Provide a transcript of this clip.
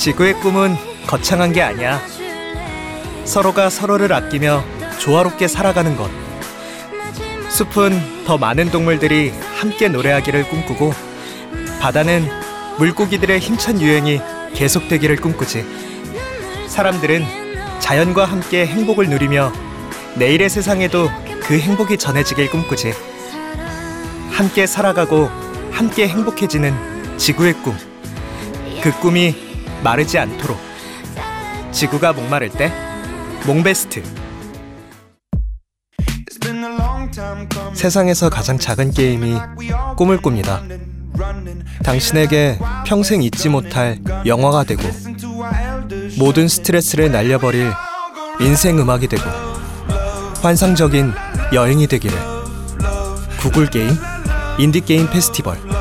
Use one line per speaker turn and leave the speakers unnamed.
지구의 꿈은 거창한 게 아니야. 서로가 서로를 아끼며 조화롭게 살아가는 것. 숲은 더 많은 동물들이 함께 노래하기를 꿈꾸고, 바다는 물고기들의 힘찬 유행이 계속되기를 꿈꾸지. 사람들은 자연과 함께 행복을 누리며 내일의 세상에도 그 행복이 전해지길 꿈꾸지. 함께 살아가고 함께 행복해지는 지구의 꿈. 그 꿈이 마르지 않도록. 지구가 목마를 때 몽베스트. 세상에서 가장 작은 게임이 꿈을 꿉니다. 당신에게 평생 잊지 못할 영화가 되고, 모든 스트레스를 날려버릴 인생 음악이 되고, 환상적인 여행이 되기를. 구글 게임 인디게임 페스티벌.